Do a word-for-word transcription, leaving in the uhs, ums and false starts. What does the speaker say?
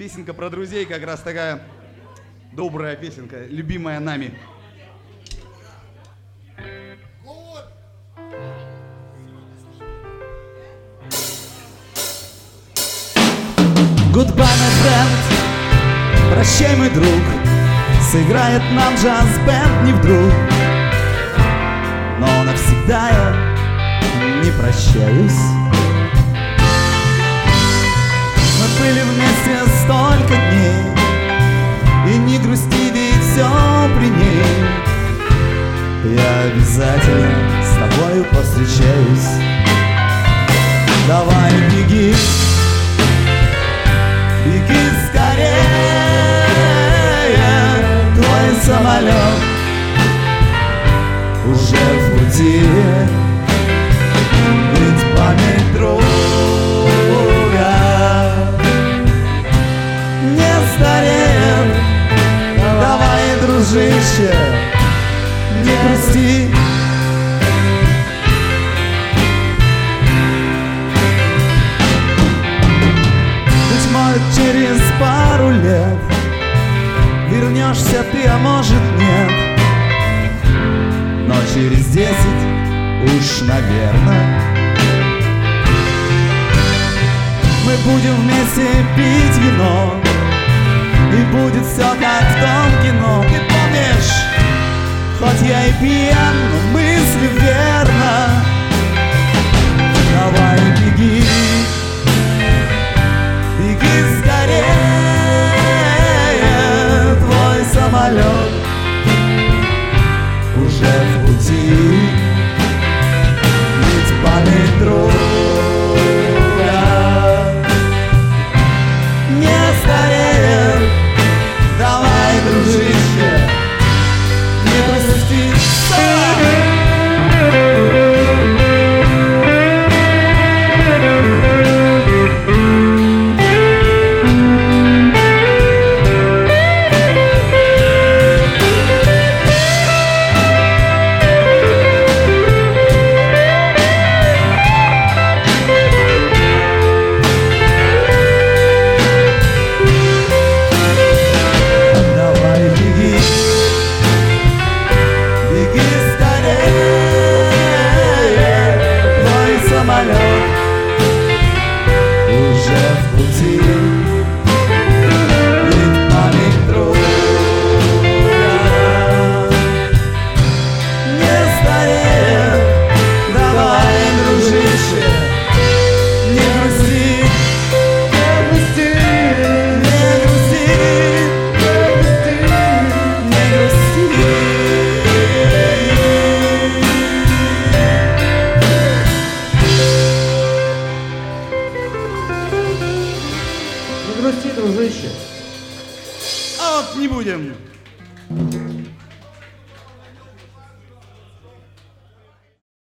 Песенка про друзей, как раз такая добрая песенка, любимая нами. Goodbye, my friend, прощай, мой друг. Сыграет нам джаз-бэнд не вдруг, но навсегда я не прощаюсь. Мы были вместе столько дней, и не грусти, ведь все при ней. Я обязательно с тобою повстречаюсь. Давай беги, беги скорее, твой самолет уже в пути. Ведь память друга не стареет. Давай, дружище, не грусти. Быть может, через пару лет вернешься ты, а может нет, но через десять уж, наверное, мы будем вместе пить вино, и будет все как в том кино. Ты помнишь, хоть я и пьян, но мысли верно. Давай беги, беги скорее, твой самолет уже в пути. Ведь память друга не стареет. Давай, дружище, не грусти. А вот не будем.